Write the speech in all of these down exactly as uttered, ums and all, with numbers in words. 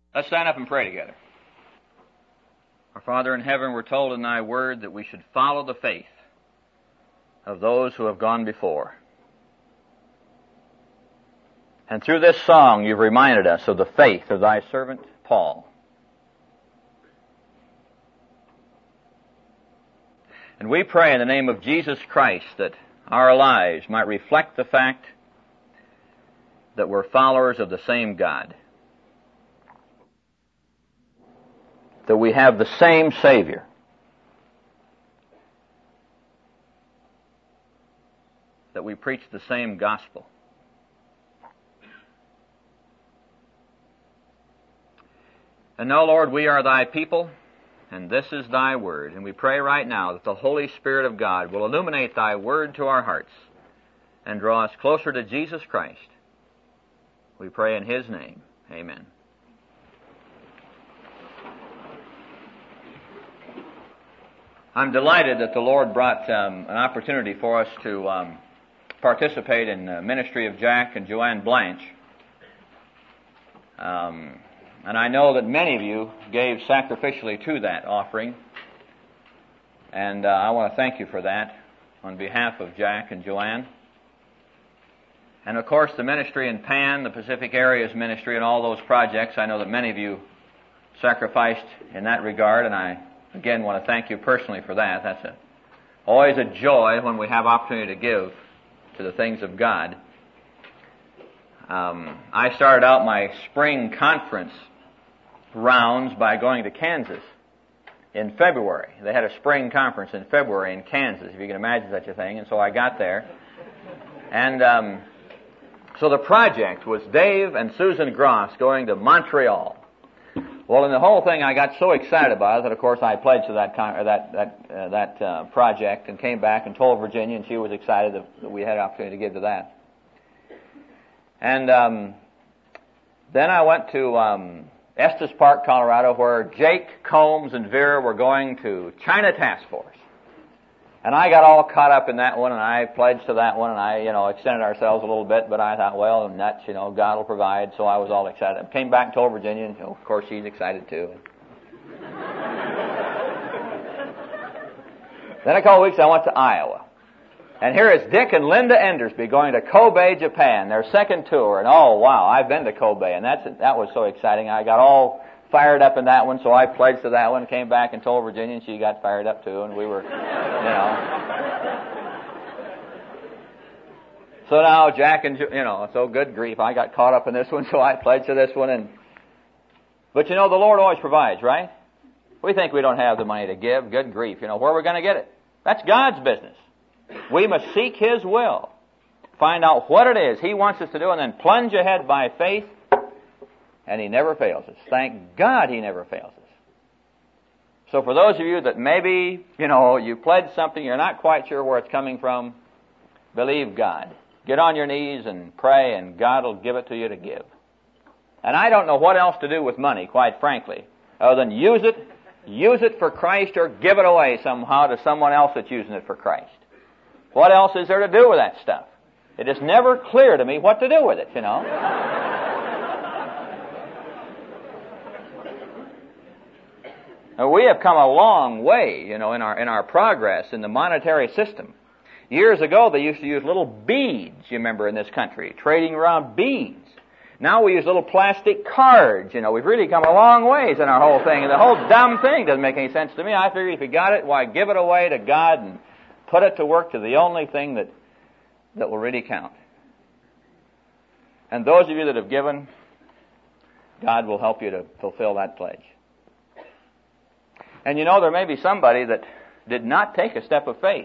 Let's stand up and pray together. Our Father in heaven, we're told in Thy Word that we should follow the faith of those who have gone before. And through this song, you've reminded us of the faith of Thy servant Paul. And we pray in the name of Jesus Christ that our lives might reflect the fact that we're followers of the same God, that we have the same Savior, that we preach the same gospel. And now, Lord, we are Thy people, and this is Thy Word. And we pray right now that the Holy Spirit of God will illuminate Thy Word to our hearts and draw us closer to Jesus Christ. We pray in His name. Amen. I'm delighted that the Lord brought um, an opportunity for us to um, participate in the ministry of Jack and Joanne Blanche. Um, and I know that many of you gave sacrificially to that offering. And uh, I want to thank you for that on behalf of Jack and Joanne. And of course the ministry in Pan, the Pacific Areas Ministry, and all those projects, I know that many of you sacrificed in that regard, and I again want to thank you personally for that. That's a, always a joy when we have opportunity to give to the things of God. Um, I started out my spring conference rounds by going to Kansas in February. They had a spring conference in February in Kansas, if you can imagine such a thing, and so I got there. And um, so the project was Dave and Susan Gross going to Montreal. Well, in the whole thing, I got so excited about it that, of course, I pledged to that con- or that that uh, that uh, project and came back and told Virginia, and she was excited that, that we had an opportunity to give to that. And um, then I went to um, Estes Park, Colorado, where Jake Combs and Vera were going to China Task Force. And I got all caught up in that one, and I pledged to that one, and I, you know, extended ourselves a little bit, but I thought, well, nuts, you know, God will provide, so I was all excited. I came back and told Virginia, and, you know, of course, she's excited too. Then a couple weeks, I went to Iowa. And here is Dick and Linda Endersby going to Kobe, Japan, their second tour, and oh, wow, I've been to Kobe, and that's that was so exciting. I got all fired up in that one, so I pledged to that one, came back and told Virginia, and she got fired up too, and we were, you know. So now Jack and, you know, so good grief, I got caught up in this one, so I pledged to this one, and, but you know, the Lord always provides, right? We think we don't have the money to give, good grief, you know, where are we going to get it? That's God's business. We must seek His will, find out what it is He wants us to do, and then plunge ahead by faith. And He never fails us. Thank God He never fails us. So for those of you that maybe, you know, you pledged something, you're not quite sure where it's coming from, believe God. Get on your knees and pray, and God will give it to you to give. And I don't know what else to do with money, quite frankly, other than use it, use it for Christ, or give it away somehow to someone else that's using it for Christ. What else is there to do with that stuff? It is never clear to me what to do with it, you know. We have come a long way, you know, in our in our progress in the monetary system. Years ago, they used to use little beads, you remember, in this country, trading around beads. Now we use little plastic cards, you know. We've really come a long ways in our whole thing, and the whole dumb thing doesn't make any sense to me. I figure if you got it, why, give it away to God and put it to work to the only thing that that will really count. And those of you that have given, God will help you to fulfill that pledge. And you know, there may be somebody that did not take a step of faith.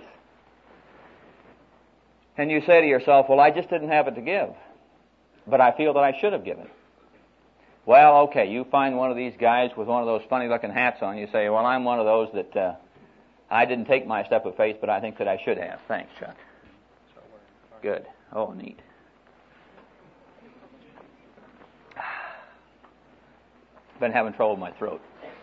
And you say to yourself, well, I just didn't have it to give, but I feel that I should have given. Well, okay, you find one of these guys with one of those funny-looking hats on. You say, well, I'm one of those that uh, I didn't take my step of faith, but I think that I should have. Thanks, Chuck. Good. Oh, neat. Been having trouble with my throat.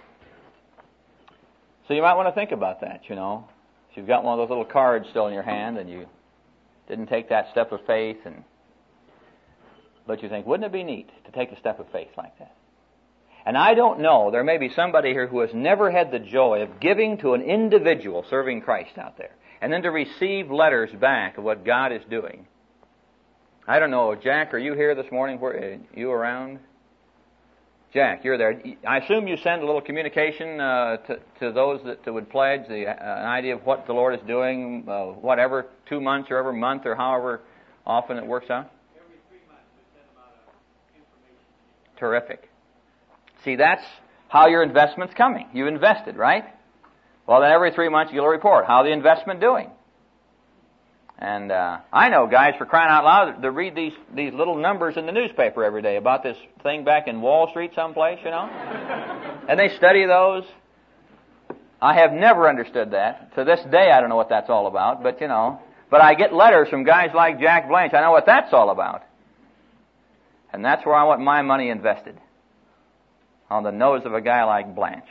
So you might want to think about that, you know. If you've got one of those little cards still in your hand and you didn't take that step of faith, and but you think, wouldn't it be neat to take a step of faith like that? And I don't know, there may be somebody here who has never had the joy of giving to an individual serving Christ out there, and then to receive letters back of what God is doing. I don't know, Jack, are you here this morning? Where, are you around? Jack, you're there. I assume you send a little communication uh, to, to those that, that would pledge, the, uh, an idea of what the Lord is doing, uh, whatever, two months or every month or however often it works out? Every three months we send them out uh, information. Terrific. See, that's how your investment's coming. You invested, right? Well, then every three months you'll report. How the investment doing? And uh, I know guys, for crying out loud, that read these these little numbers in the newspaper every day about this thing back in Wall Street someplace, you know? And they study those. I have never understood that. To this day, I don't know what that's all about, but, you know. But I get letters from guys like Jack Blanch. I know what that's all about. And that's where I want my money invested. On the nose of a guy like Blanche.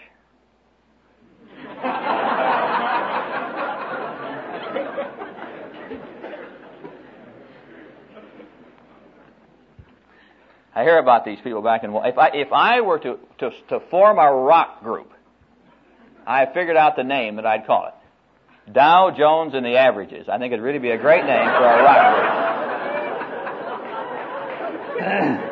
I hear about these people back in... If I, if I were to, to, to form a rock group, I figured out the name that I'd call it. Dow Jones and the Averages. I think it'd really be a great name for a rock group.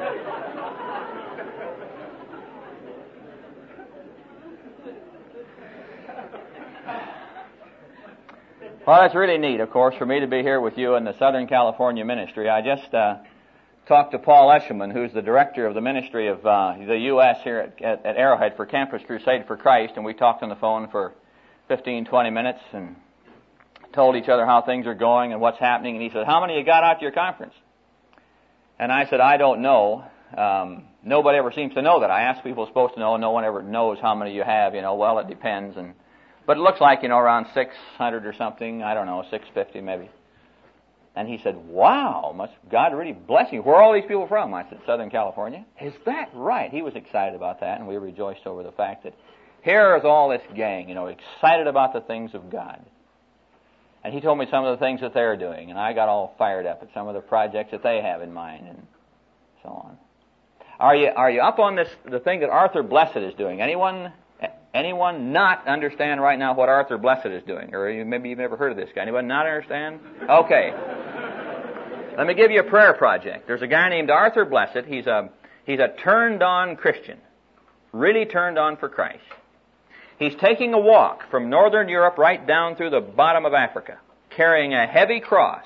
Well, that's really neat, of course, for me to be here with you in the Southern California ministry. I just uh, talked to Paul Eshelman, who's the director of the ministry of uh, the U S here at, at, at Arrowhead for Campus Crusade for Christ, and we talked on the phone for fifteen, twenty minutes and told each other how things are going and what's happening. And he said, "How many you got out to your conference?" And I said, "I don't know. Um, nobody ever seems to know that. I ask people supposed to know, and no one ever knows how many you have. You know, well, it depends." And But it looks like, you know, around six hundred or something. I don't know, six fifty maybe. And he said, "Wow, must God really bless you. Where are all these people from?" I said, "Southern California." "Is that right?" He was excited about that, and we rejoiced over the fact that here is all this gang, you know, excited about the things of God. And he told me some of the things that they're doing, and I got all fired up at some of the projects that they have in mind, and so on. Are you are you up on this, the thing that Arthur Blessed is doing? Anyone... Anyone not understand right now what Arthur Blessed is doing? Or you, maybe you've never heard of this guy. Anyone not understand? Okay. Let me give you a prayer project. There's a guy named Arthur Blessed. He's a, he's a turned-on Christian. Really turned on for Christ. He's taking a walk from northern Europe right down through the bottom of Africa, carrying a heavy cross.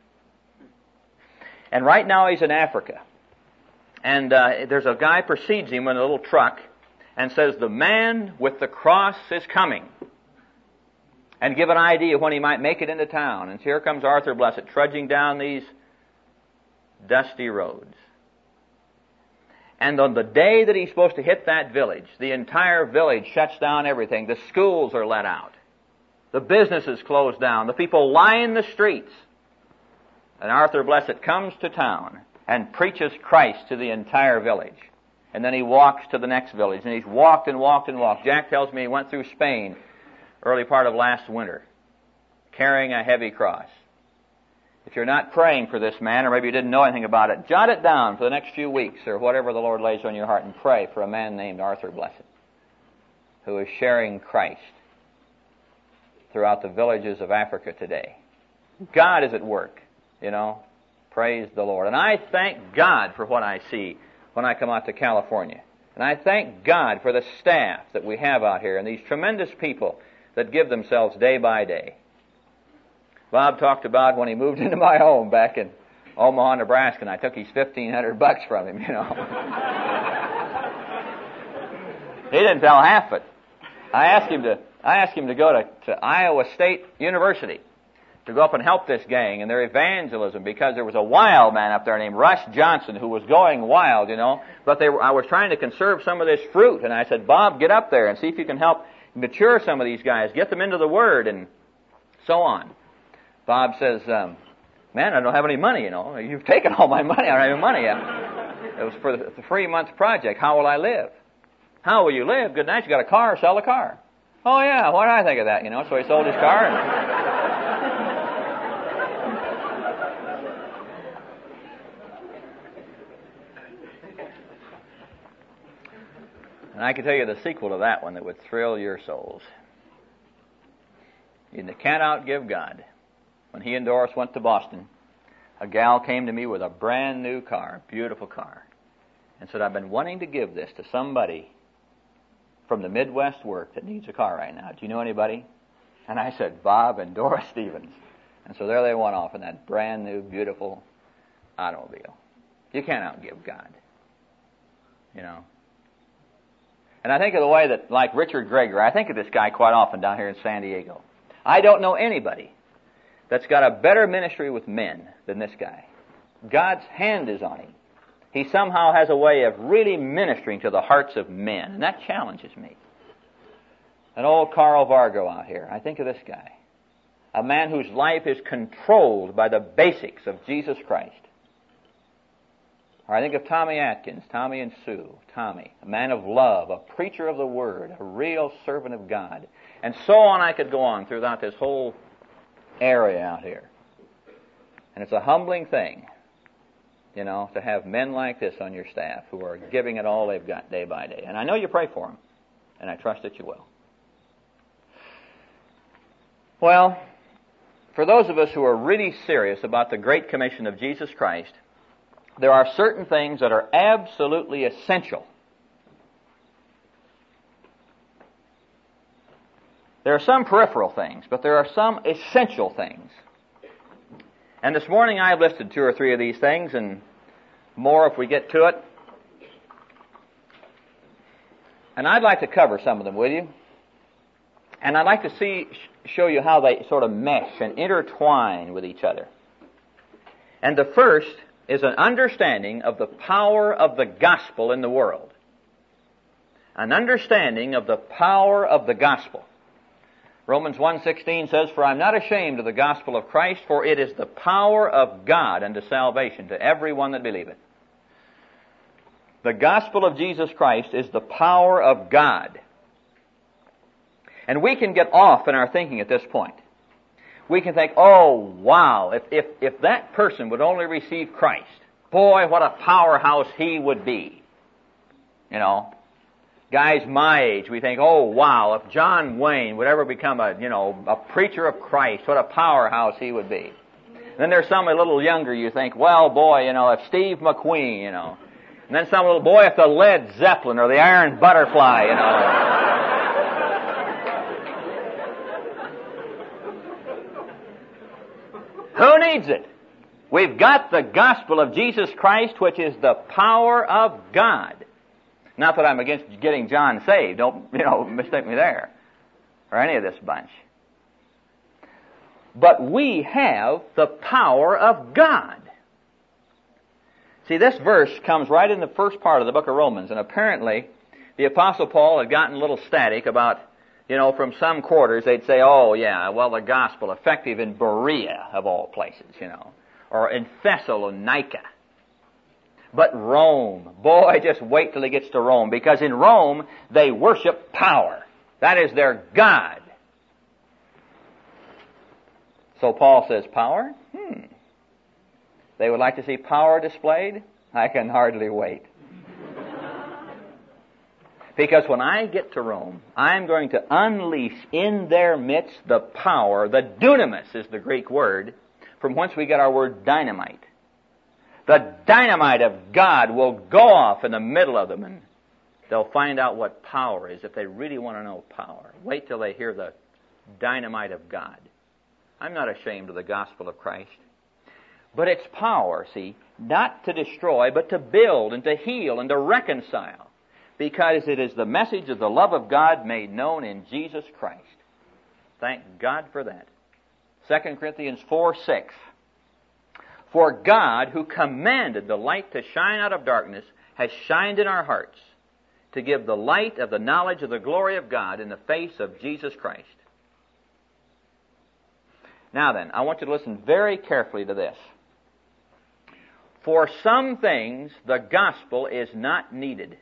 And right now he's in Africa. And uh, there's a guy precedes him in a little truck and says, "The man with the cross is coming." And give an idea when he might make it into town. And here comes Arthur Blessed trudging down these dusty roads. And on the day that he's supposed to hit that village, the entire village shuts down everything. The schools are let out. The businesses close down. The people line the streets. And Arthur Blessed comes to town and preaches Christ to the entire village. And then he walks to the next village, and he's walked and walked and walked. Jack tells me he went through Spain early part of last winter, carrying a heavy cross. If you're not praying for this man, or maybe you didn't know anything about it, jot it down for the next few weeks, or whatever the Lord lays on your heart, and pray for a man named Arthur Blessed, who is sharing Christ throughout the villages of Africa today. God is at work, you know. Praise the Lord. And I thank God for what I see when I come out to California. And I thank God for the staff that we have out here and these tremendous people that give themselves day by day. Bob talked about when he moved into my home back in Omaha, Nebraska, and I took his fifteen hundred bucks from him, you know. He didn't tell half of it. I asked him to, I asked him to go to, to Iowa State University to go up and help this gang in their evangelism, because there was a wild man up there named Russ Johnson who was going wild, you know. But they were, I was trying to conserve some of this fruit, and I said, "Bob, get up there and see if you can help mature some of these guys, get them into the Word," and so on. Bob says, um, "Man, I don't have any money, you know. You've taken all my money. I don't have any money." It was for the three-month project. How will I live? How will you live? Good night. You got a car, sell the car. Oh, yeah, what did I think of that, you know? So he sold his car and... And I can tell you the sequel to that one that would thrill your souls. You can't outgive God. When he and Doris went to Boston, a gal came to me with a brand new car, beautiful car, and said, I've been wanting to give this to somebody from the Midwest work that needs a car right now. Do you know anybody? And I said, Bob and Doris Stevens. And so there they went off in that brand new, beautiful automobile. You can't outgive God. You know. And I think of the way that, like Richard Gregory, I think of this guy quite often down here in San Diego. I don't know anybody that's got a better ministry with men than this guy. God's hand is on him. He somehow has a way of really ministering to the hearts of men, and that challenges me. And old Carl Vargo out here, I think of this guy. A man whose life is controlled by the basics of Jesus Christ. Or I think of Tommy Atkins, Tommy and Sue, Tommy, a man of love, a preacher of the Word, a real servant of God. And so on I could go on throughout this whole area out here. And it's a humbling thing, you know, to have men like this on your staff who are giving it all they've got day by day. And I know you pray for them, and I trust that you will. Well, for those of us who are really serious about the Great Commission of Jesus Christ, there are certain things that are absolutely essential. There are some peripheral things, but there are some essential things. And this morning I've listed two or three of these things, and more if we get to it. And I'd like to cover some of them with you. And I'd like to see, show you how they sort of mesh and intertwine with each other. And the first is an understanding of the power of the gospel in the world. An understanding of the power of the gospel. Romans one sixteen says, For I am not ashamed of the gospel of Christ, for it is the power of God unto salvation to everyone that believeth. The gospel of Jesus Christ is the power of God. And we can get off in our thinking at this point. We can think, oh, wow, if, if, if that person would only receive Christ, boy, what a powerhouse he would be. You know, guys my age, we think, oh, wow, if John Wayne would ever become a, you know, a preacher of Christ, what a powerhouse he would be. Then there's some a little younger, you think, well, boy, you know, if Steve McQueen, you know. And then some little boy, if the Led Zeppelin or the Iron Butterfly, you know. Who needs it? We've got the gospel of Jesus Christ, which is the power of God. Not that I'm against getting John saved. Don't, you know, mistake me there. Or any of this bunch. But we have the power of God. See, this verse comes right in the first part of the book of Romans, and apparently the Apostle Paul had gotten a little static about, you know, from some quarters they'd say, oh, yeah, well, the gospel effective in Berea, of all places, you know, or in Thessalonica. But Rome, boy, just wait till he gets to Rome, because in Rome they worship power. That is their God. So Paul says, power? Hmm. They would like to see power displayed? I can hardly wait. Because when I get to Rome, I'm going to unleash in their midst the power, the dunamis is the Greek word, from whence we get our word dynamite. The dynamite of God will go off in the middle of them, and they'll find out what power is if they really want to know power. Wait till they hear the dynamite of God. I'm not ashamed of the gospel of Christ. But its power, see, not to destroy, but to build and to heal and to reconcile. Because it is the message of the love of God made known in Jesus Christ. Thank God for that. Second Corinthians four six. For God, who commanded the light to shine out of darkness, has shined in our hearts to give the light of the knowledge of the glory of God in the face of Jesus Christ. Now then, I want you to listen very carefully to this. For some things, the gospel is not needed.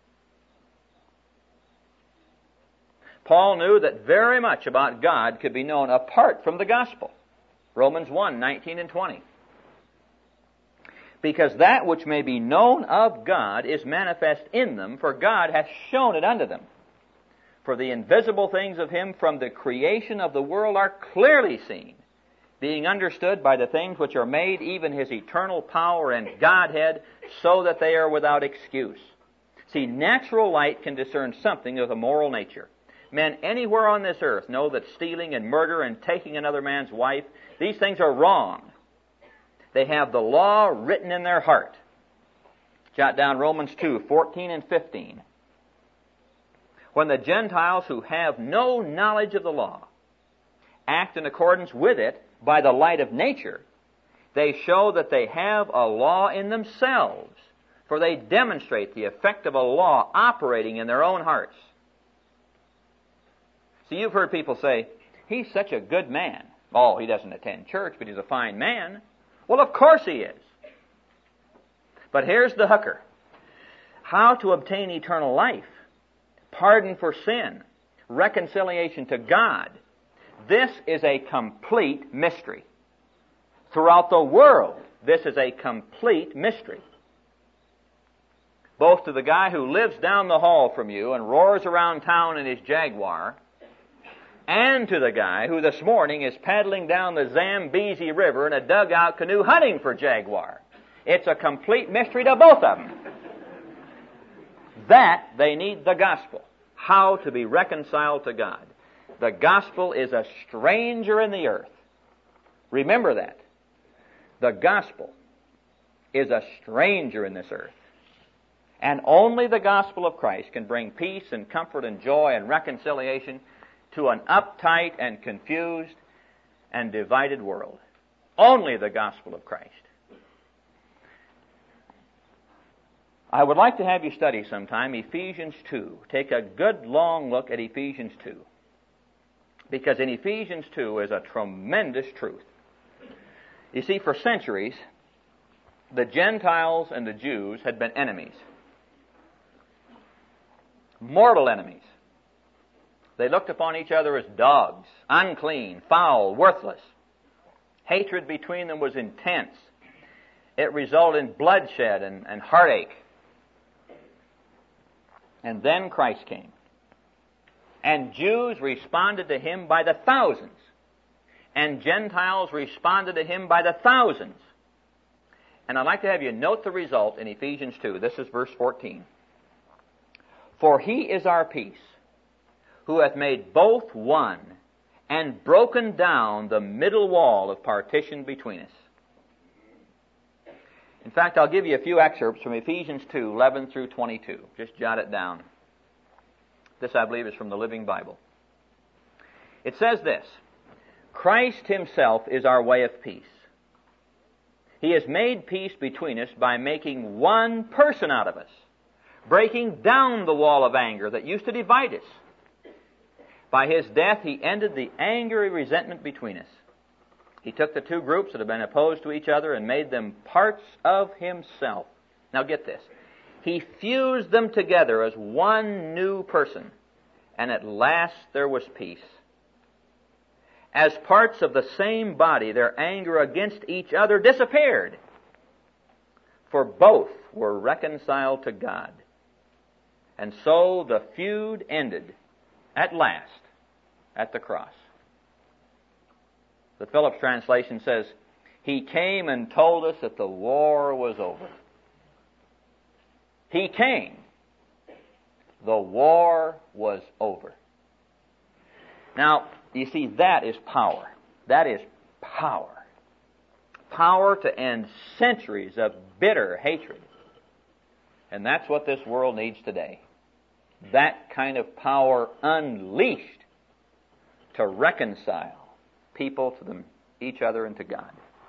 Paul knew that very much about God could be known apart from the gospel. Romans one nineteen and twenty. because that which may be known of God is manifest in them, for God hath shown it unto them. For the invisible things of Him from the creation of the world are clearly seen, being understood by the things which are made, even His eternal power and Godhead, so that they are without excuse. See, natural light can discern something of the moral nature. Men anywhere on this earth know that stealing and murder and taking another man's wife, these things are wrong. They have the law written in their heart. Jot down Romans two, fourteen and fifteen. When the Gentiles who have no knowledge of the law act in accordance with it by the light of nature, they show that they have a law in themselves, for they demonstrate the effect of a law operating in their own hearts. See, you've heard people say, he's such a good man. Oh, he doesn't attend church, but he's a fine man. Well, of course he is. But here's the hooker. How to obtain eternal life, pardon for sin, reconciliation to God. This is a complete mystery. Throughout the world, this is a complete mystery. Both to the guy who lives down the hall from you and roars around town in his Jaguar, and to the guy who this morning is paddling down the Zambezi River in a dugout canoe hunting for jaguar. It's a complete mystery to both of them. That they need the gospel. How to be reconciled to God. The gospel is a stranger in the earth. Remember that. The gospel is a stranger in this earth. And only the gospel of Christ can bring peace and comfort and joy and reconciliation to an uptight and confused and divided world. Only the gospel of Christ. I would like to have you study sometime Ephesians two. Take a good long look at Ephesians two. Because in Ephesians two is a tremendous truth. You see, for centuries, the Gentiles and the Jews had been enemies. Mortal enemies. They looked upon each other as dogs, unclean, foul, worthless. Hatred between them was intense. It resulted in bloodshed and, and heartache. And then Christ came. And Jews responded to Him by the thousands. And Gentiles responded to Him by the thousands. And I'd like to have you note the result in Ephesians two. This is verse fourteen. For He is our peace, who hath made both one, and broken down the middle wall of partition between us. In fact, I'll give you a few excerpts from Ephesians two, eleven through twenty-two. Just jot it down. This, I believe, is from the Living Bible. It says this, Christ Himself is our way of peace. He has made peace between us by making one person out of us, breaking down the wall of anger that used to divide us. By His death, He ended the angry resentment between us. He took the two groups that had been opposed to each other and made them parts of Himself. Now get this. He fused them together as one new person, and at last there was peace. As parts of the same body, their anger against each other disappeared, for both were reconciled to God. And so the feud ended at last at the cross. The Phillips translation says, He came and told us that the war was over. He came. The war was over. Now, you see, that is power. That is power. Power to end centuries of bitter hatred. And that's what this world needs today. That kind of power unleashed to reconcile people to them, each other and to God.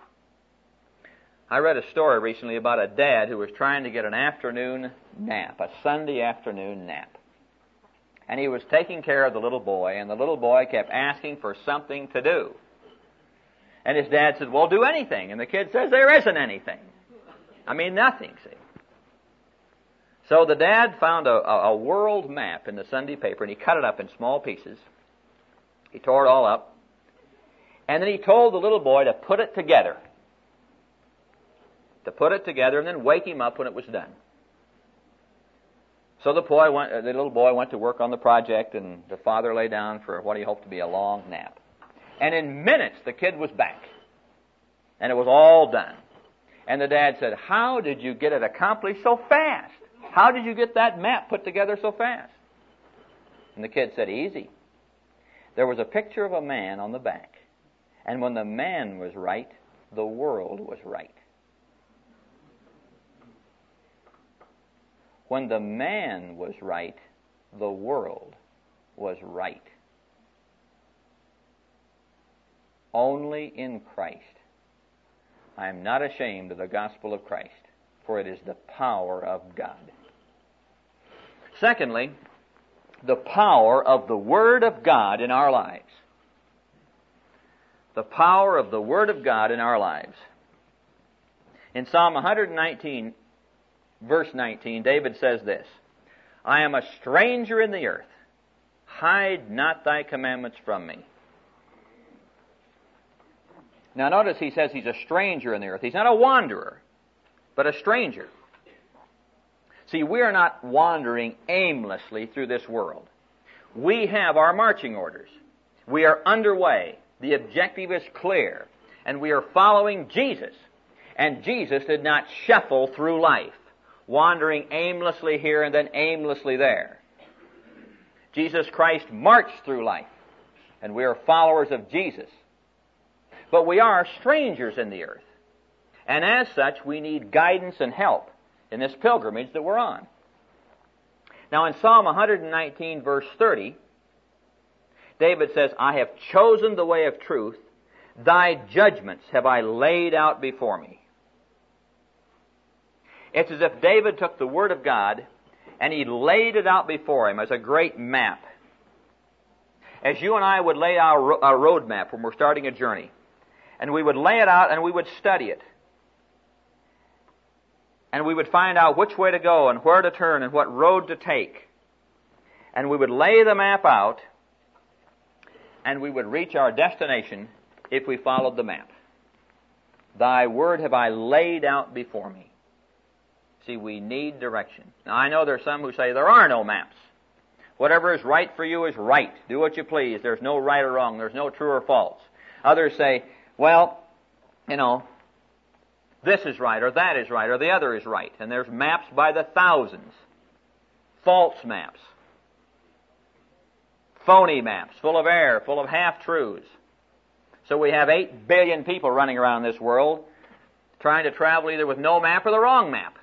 I read a story recently about a dad who was trying to get an afternoon nap, a Sunday afternoon nap. And he was taking care of the little boy, and the little boy kept asking for something to do. And his dad said, well, do anything. And the kid says, there isn't anything. I mean, nothing, see. So the dad found a, a world map in the Sunday paper, and he cut it up in small pieces. He tore it all up. And then he told the little boy to put it together. to put it together and then wake him up when it was done. So the boy went, the little boy went to work on the project, and the father lay down for what he hoped to be a long nap. And in minutes, the kid was back. And it was all done. And the dad said, "How did you get it accomplished so fast? How did you get that map put together so fast?" And the kid said, "Easy. There was a picture of a man on the back. And when the man was right, the world was right. When the man was right, the world was right. Only in Christ. I am not ashamed of the gospel of Christ, for it is the power of God." Secondly, the power of the Word of God in our lives. The power of the Word of God in our lives. In Psalm one nineteen, verse nineteen, David says this, "I am a stranger in the earth. Hide not thy commandments from me." Now notice he says he's a stranger in the earth. He's not a wanderer, but a stranger. See, we are not wandering aimlessly through this world. We have our marching orders. We are underway. The objective is clear. And we are following Jesus. And Jesus did not shuffle through life, wandering aimlessly here and then aimlessly there. Jesus Christ marched through life. And we are followers of Jesus. But we are strangers in the earth. And as such, we need guidance and help in this pilgrimage that we're on. Now in Psalm one nineteen, verse thirty, David says, "I have chosen the way of truth. Thy judgments have I laid out before me." It's as if David took the Word of God and he laid it out before him as a great map. As you and I would lay our, our road map when we're starting a journey. And we would lay it out and we would study it. And we would find out which way to go and where to turn and what road to take. And we would lay the map out and we would reach our destination if we followed the map. Thy word have I laid out before me. See, we need direction. Now, I know there are some who say there are no maps. Whatever is right for you is right. Do what you please. There's no right or wrong. There's no true or false. Others say, well, you know, this is right, or that is right, or the other is right. And there's maps by the thousands. False maps. Phony maps, full of error, full of half-truths. So we have eight billion people running around this world trying to travel either with no map or the wrong map.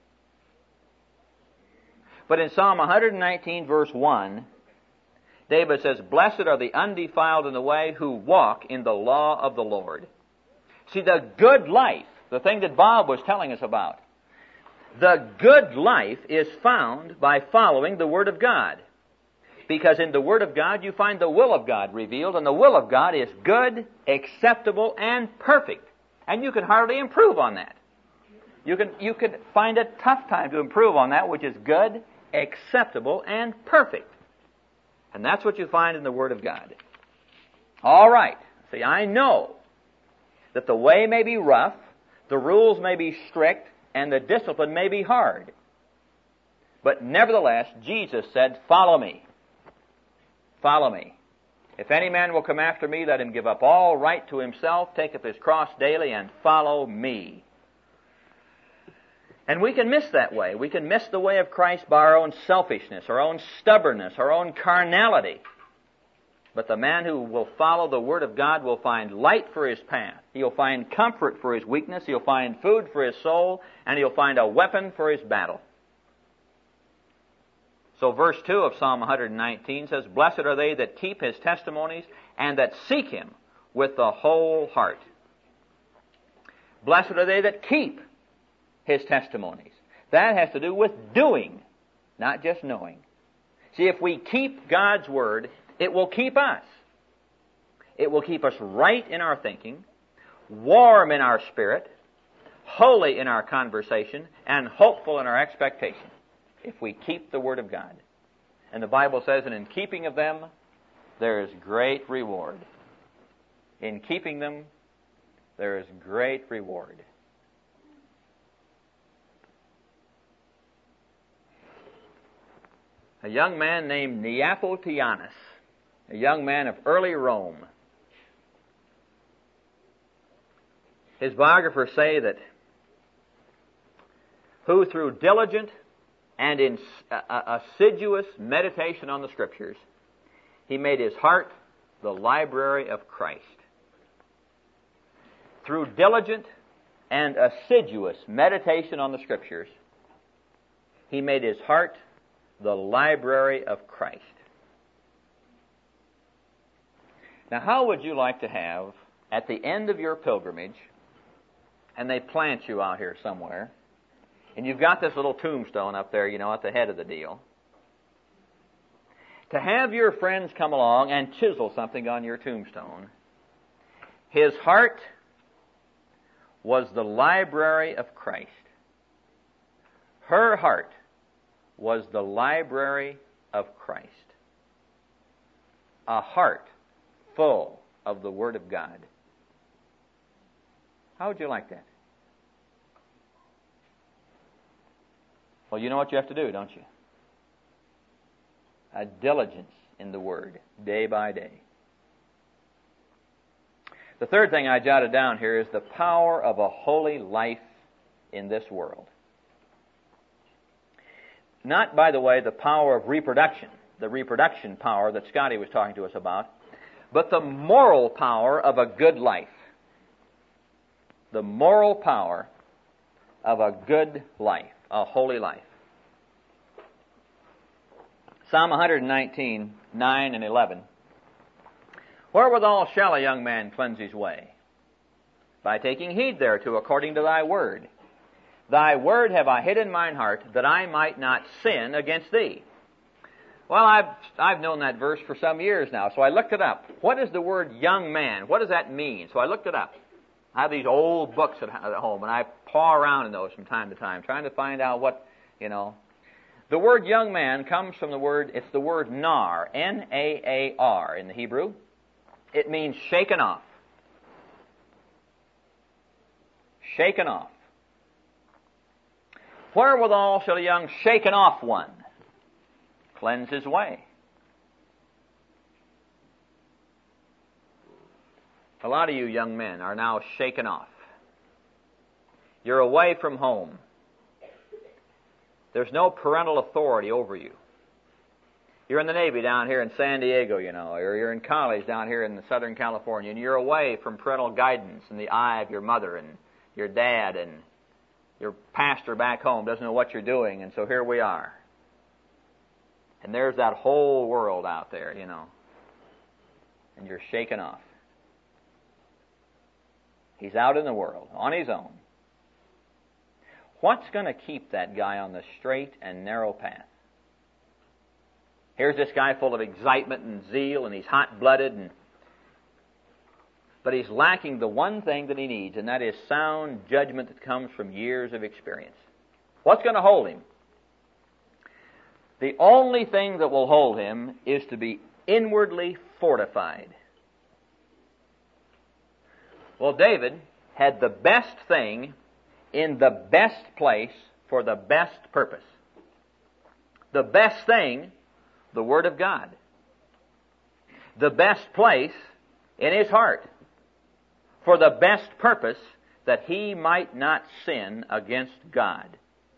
But in Psalm one nineteen, verse one, David says, "Blessed are the undefiled in the way who walk in the law of the Lord." See, the good life, the thing that Bob was telling us about, the good life is found by following the Word of God. Because in the Word of God you find the will of God revealed, and the will of God is good, acceptable, and perfect. And you can hardly improve on that. You can, you could find a tough time to improve on that which is good, acceptable, and perfect. And that's what you find in the Word of God. All right. See, I know that the way may be rough, the rules may be strict, and the discipline may be hard. But nevertheless, Jesus said, "Follow me. Follow me. If any man will come after me, let him give up all right to himself, take up his cross daily, and follow me." And we can miss that way. We can miss the way of Christ by our own selfishness, our own stubbornness, our own carnality. But the man who will follow the Word of God will find light for his path. He'll find comfort for his weakness. He'll find food for his soul. And he'll find a weapon for his battle. So verse two of Psalm one nineteen says, "Blessed are they that keep his testimonies and that seek him with the whole heart." Blessed are they that keep his testimonies. That has to do with doing, not just knowing. See, if we keep God's Word, it will keep us. It will keep us right in our thinking, warm in our spirit, holy in our conversation, and hopeful in our expectation, if we keep the Word of God. And the Bible says, and in keeping of them, there is great reward. In keeping them, there is great reward. a young man named Neapotianus, a young man of early Rome. His biographers say that who through diligent and in, uh, assiduous meditation on the Scriptures, he made his heart the library of Christ. Through diligent and assiduous meditation on the Scriptures, he made his heart the library of Christ. Now, how would you like to have, at the end of your pilgrimage, and they plant you out here somewhere, and you've got this little tombstone up there, you know, at the head of the deal, to have your friends come along and chisel something on your tombstone? His heart was the library of Christ. Her heart was the library of Christ. A heart full of the Word of God. How would you like that? Well, you know what you have to do, don't you? A diligence in the Word, day by day. The third thing I jotted down here is the power of a holy life in this world. Not, by the way, the power of reproduction, the reproduction power that Scotty was talking to us about, but the moral power of a good life. The moral power of a good life, a holy life. Psalm one nineteen, nine and eleven. Wherewithal shall a young man cleanse his way? By taking heed thereto according to thy word. Thy word have I hid in mine heart, that I might not sin against thee. Well, I've, I've known that verse for some years now, so I looked it up. What is the word young man? What does that mean? So I looked it up. I have these old books at, at home, and I paw around in those from time to time, trying to find out what, you know. The word young man comes from the word, it's the word nar, N A A R in the Hebrew. It means shaken off. Shaken off. Wherewithal shall a young shaken off one cleanse his way? A lot of you young men are now shaken off. You're away from home. There's no parental authority over you. You're in the Navy down here in San Diego, you know, or you're in college down here in Southern California, and you're away from parental guidance in the eye of your mother and your dad, and your pastor back home doesn't know what you're doing, and so here we are. And there's that whole world out there, you know, and you're shaken off. He's out in the world, on his own. What's going to keep that guy on the straight and narrow path? Here's this guy full of excitement and zeal, and he's hot-blooded, and but he's lacking the one thing that he needs, and that is sound judgment that comes from years of experience. What's going to hold him? The only thing that will hold him is to be inwardly fortified. Well, David had the best thing in the best place for the best purpose. The best thing, the Word of God. The best place in his heart for the best purpose, that he might not sin against God.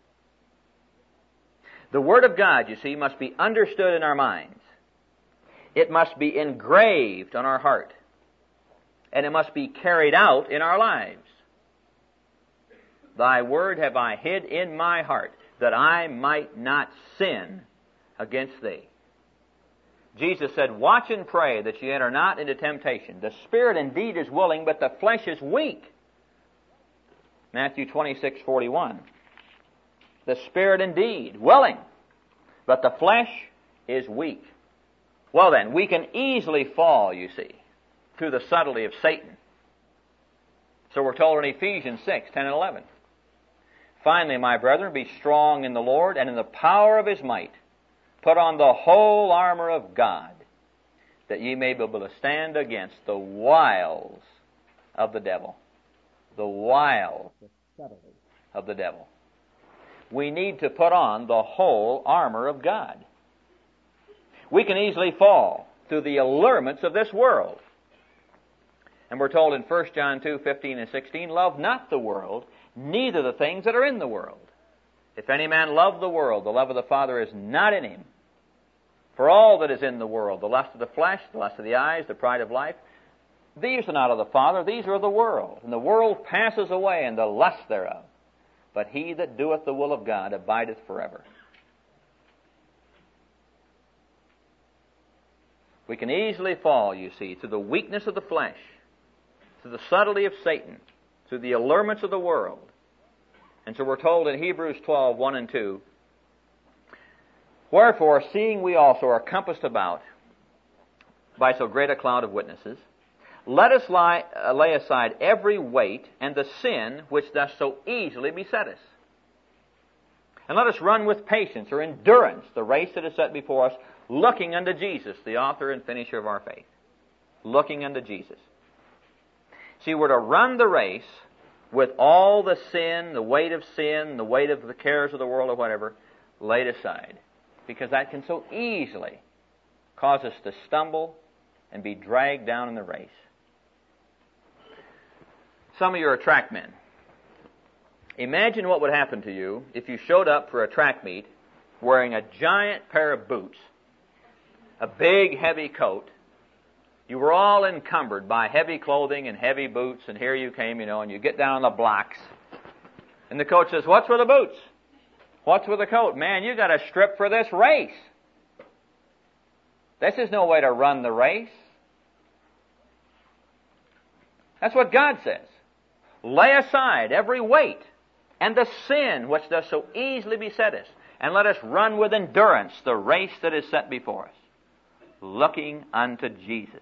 The Word of God, you see, must be understood in our minds. It must be engraved on our heart. And it must be carried out in our lives. Thy word have I hid in my heart, that I might not sin against thee. Jesus said, watch and pray that ye enter not into temptation. The spirit indeed is willing, but the flesh is weak. Matthew twenty-six forty-one. The spirit indeed willing, but the flesh is weak. Well then, we can easily fall, you see, through the subtlety of Satan. So we're told in Ephesians six ten and eleven. Finally, my brethren, be strong in the Lord and in the power of His might. Put on the whole armor of God, that ye may be able to stand against the wiles of the devil. The wiles, the subtlety of the devil. We need to put on the whole armor of God. We can easily fall through the allurements of this world. And we're told in First John two, fifteen and sixteen, love not the world, neither the things that are in the world. If any man love the world, the love of the Father is not in him. For all that is in the world, the lust of the flesh, the lust of the eyes, the pride of life, these are not of the Father, these are of the world. And the world passes away, and the lust thereof. But he that doeth the will of God abideth forever. We can easily fall, you see, through the weakness of the flesh, through the subtlety of Satan, through the allurements of the world. And so we're told in Hebrews twelve, one and two, wherefore, seeing we also are compassed about by so great a cloud of witnesses, let us lie, uh, lay aside every weight and the sin which doth so easily beset us. And let us run with patience or endurance the race that is set before us, looking unto Jesus, the author and finisher of our faith. Looking unto Jesus. See, we're to run the race with all the sin, the weight of sin, the weight of the cares of the world or whatever, laid aside. Because that can so easily cause us to stumble and be dragged down in the race. Some of you are track men. Imagine what would happen to you if you showed up for a track meet wearing a giant pair of boots, a big heavy coat. You were all encumbered by heavy clothing and heavy boots, and here you came, you know, and you get down on the blocks. And the coach says, what's with the boots? What's with the coat? Man, you got to strip for this race. This is no way to run the race. That's what God says. Lay aside every weight and the sin which does so easily beset us, and let us run with endurance the race that is set before us, looking unto Jesus.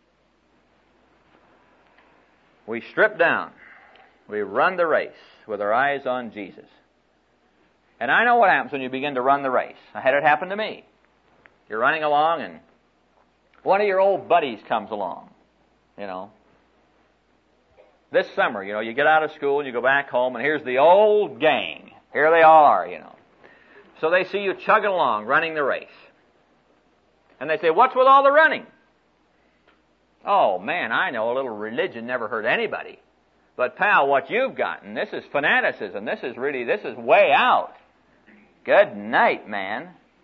We strip down. We run the race with our eyes on Jesus. And I know what happens when you begin to run the race. I had it happen to me. You're running along and one of your old buddies comes along, you know. This summer, you know, you get out of school and you go back home and here's the old gang. Here they all are, you know. So they see you chugging along, running the race. And they say, what's with all the running? Oh, man, I know a little religion never hurt anybody. But, pal, what you've gotten, this is fanaticism. This is really, this is way out. Good night, man.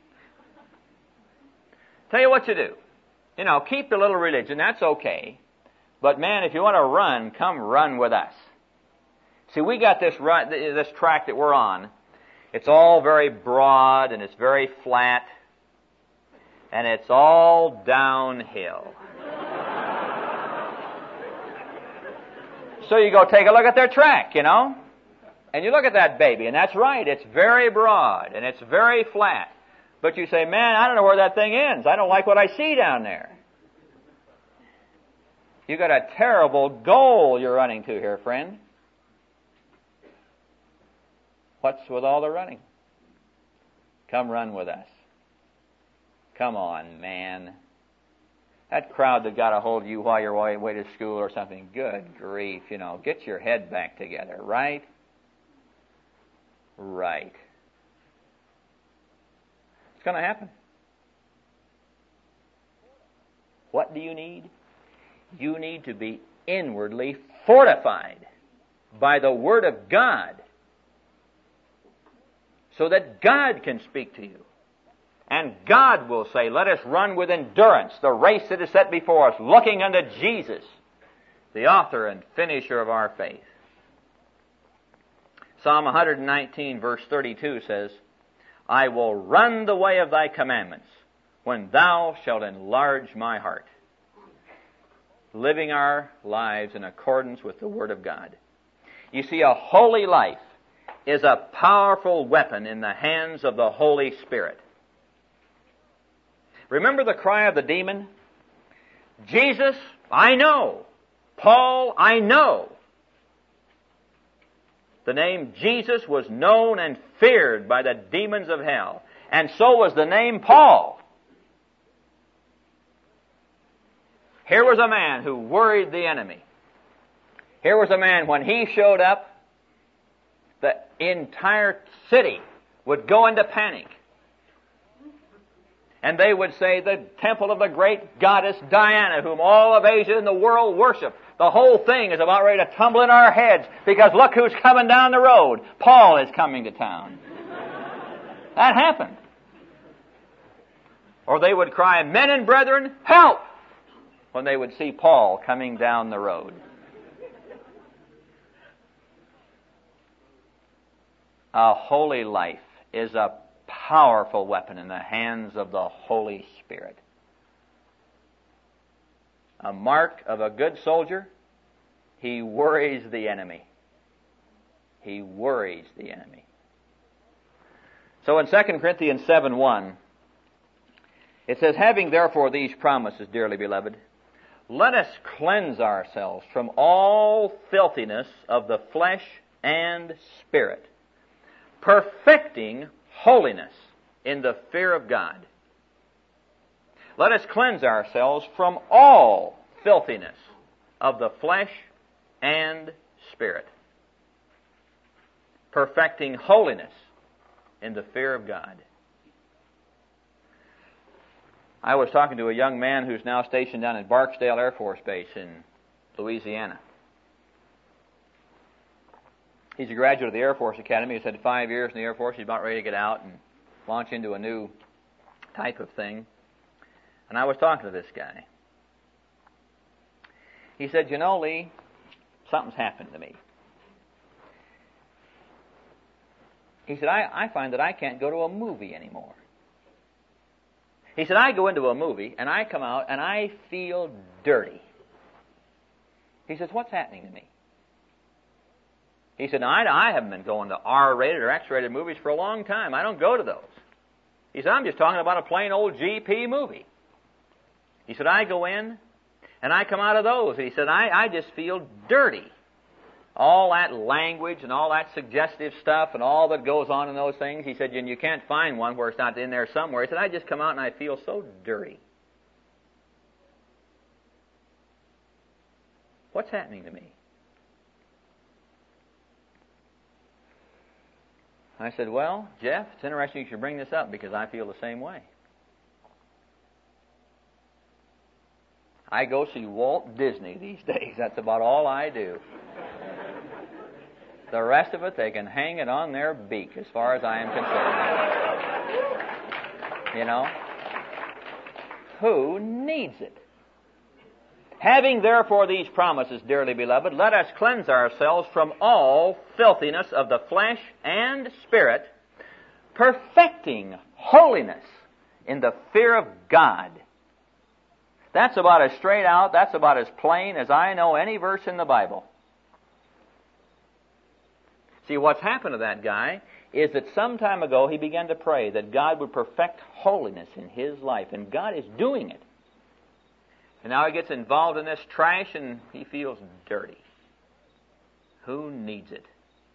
Tell you what you do. You know, keep your little religion. That's okay. But, man, if you want to run, come run with us. See, we got this run, this track that we're on. It's all very broad, and it's very flat, and it's all downhill. So you go take a look at their track, you know, and you look at that baby, and that's right, it's very broad, and it's very flat. But you say, man, I don't know where that thing ends. I don't like what I see down there. You got a terrible goal you're running to here, friend. What's with all the running? Come run with us. Come on, man. That crowd that got a hold of you while you're way, way to school or something, good grief, you know, get your head back together, right? Right. It's going to happen. What do you need? You need to be inwardly fortified by the Word of God so that God can speak to you. And God will say, let us run with endurance the race that is set before us, looking unto Jesus, the author and finisher of our faith. Psalm one nineteen, verse thirty-two says, I will run the way of thy commandments when thou shalt enlarge my heart. Living our lives in accordance with the Word of God. You see, a holy life is a powerful weapon in the hands of the Holy Spirit. Remember the cry of the demon? Jesus, I know. Paul, I know. The name Jesus was known and feared by the demons of hell. And so was the name Paul. Here was a man who worried the enemy. Here was a man, when he showed up, the entire city would go into panic. And they would say, the temple of the great goddess Diana, whom all of Asia and the world worship. The whole thing is about ready to tumble in our heads, because look who's coming down the road. Paul is coming to town. That happened. Or they would cry, men and brethren, help! When they would see Paul coming down the road. A holy life is a powerful weapon in the hands of the Holy Spirit. A mark of a good soldier, he worries the enemy. He worries the enemy. So in Second Corinthians seven one, it says, having therefore these promises, dearly beloved, let us cleanse ourselves from all filthiness of the flesh and spirit, perfecting holiness in the fear of God. Let us cleanse ourselves from all filthiness of the flesh and spirit, perfecting holiness in the fear of God. I was talking to a young man who's now stationed down at Barksdale Air Force Base in Louisiana. He's a graduate of the Air Force Academy. He's had five years in the Air Force. He's about ready to get out and launch into a new type of thing. And I was talking to this guy. He said, you know, Lee, something's happened to me. He said, I, I find that I can't go to a movie anymore. He said, I go into a movie, and I come out, and I feel dirty. He says, what's happening to me? He said, no, I, I haven't been going to R-rated or X-rated movies for a long time. I don't go to those. He said, I'm just talking about a plain old G P movie. He said, I go in, and I come out of those. He said, I, I just feel dirty. All that language and all that suggestive stuff and all that goes on in those things. He said, and you can't find one where it's not in there somewhere. He said, I just come out and I feel so dirty. What's happening to me? I said, well, Jeff, it's interesting you should bring this up because I feel the same way. I go see Walt Disney these days. That's about all I do. The rest of it, they can hang it on their beak as far as I am concerned. You know? Who needs it? Having therefore these promises, dearly beloved, let us cleanse ourselves from all filthiness of the flesh and spirit, perfecting holiness in the fear of God. That's about as straight out, that's about as plain as I know any verse in the Bible. See, what's happened to that guy is that some time ago he began to pray that God would perfect holiness in his life, and God is doing it. And now he gets involved in this trash and he feels dirty. Who needs it?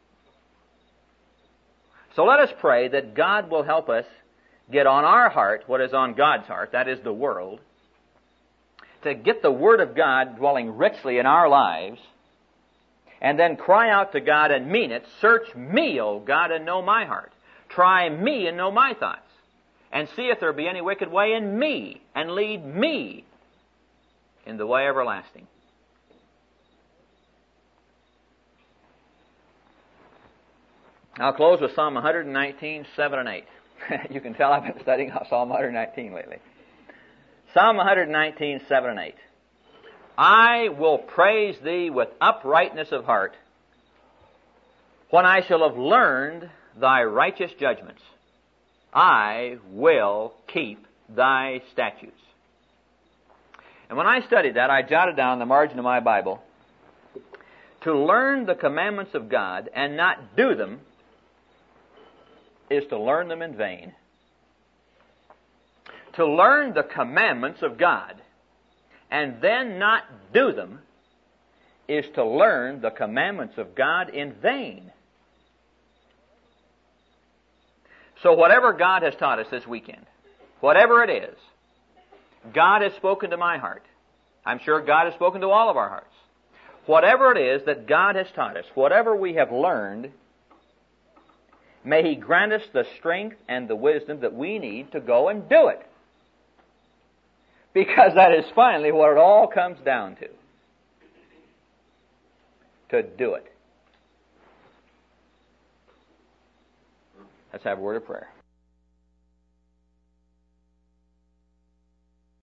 So let us pray that God will help us get on our heart what is on God's heart, that is the world, to get the Word of God dwelling richly in our lives, and then cry out to God and mean it, search me, O God, and know my heart. Try me and know my thoughts. And see if there be any wicked way in me, and lead me in the way everlasting. I'll close with Psalm one nineteen, seven and eight. You can tell I've been studying Psalm one nineteen lately. Psalm one nineteen, seven and eight. I will praise thee with uprightness of heart when I shall have learned thy righteous judgments. I will keep thy statutes. And when I studied that, I jotted down in the margin of my Bible, to learn the commandments of God and not do them is to learn them in vain. To learn the commandments of God and then not do them is to learn the commandments of God in vain. So whatever God has taught us this weekend, whatever it is, God has spoken to my heart. I'm sure God has spoken to all of our hearts. Whatever it is that God has taught us, whatever we have learned, may He grant us the strength and the wisdom that we need to go and do it. Because that is finally what it all comes down to. To do it. Let's have a word of prayer.